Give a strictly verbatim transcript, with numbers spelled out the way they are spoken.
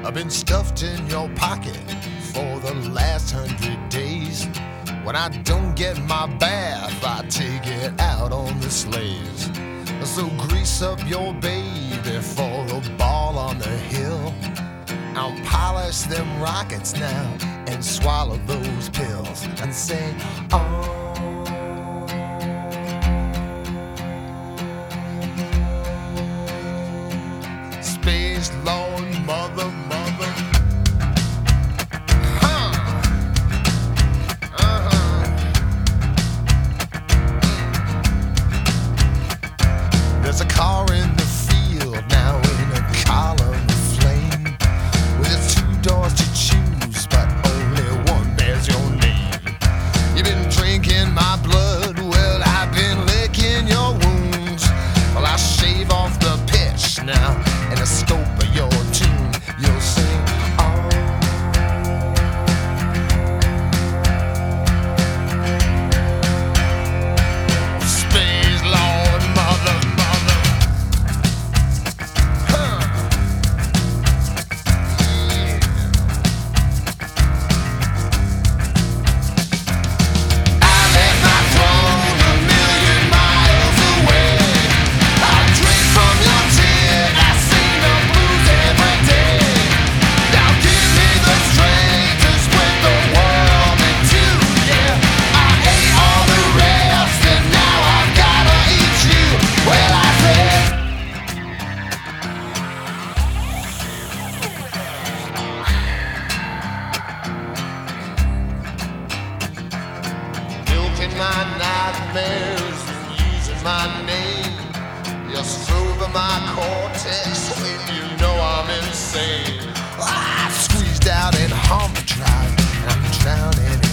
I've been stuffed in your pocket for the last hundred days. When I don't get my bath, I take it out on the slaves. So grease up your baby for the ball on the hill. I'll polish them rockets now and swallow those pills and say, oh. Space Lord, mother, mother. Huh. Uh-huh. There's a car in the field now in a column of flame, with two doors to choose, but only one bears your name. You've been drinking my blood, well, I've been licking your wounds. Well, I shave off the pitch now, and the scope of your tune, you'll sing, oh. Space Lord, mother, mother. Huh. Yeah. I left my throne a million miles away. I drink from your tear, I sing the blues every day. Now give me the strength to split the world in two, yeah. I ate all the rest and now I've gotta eat you. Well, I said, milking my nightmares and using my name. You're stroking my cortex when you know I'm insane. I squeezed out in harm drive and I'm drowning in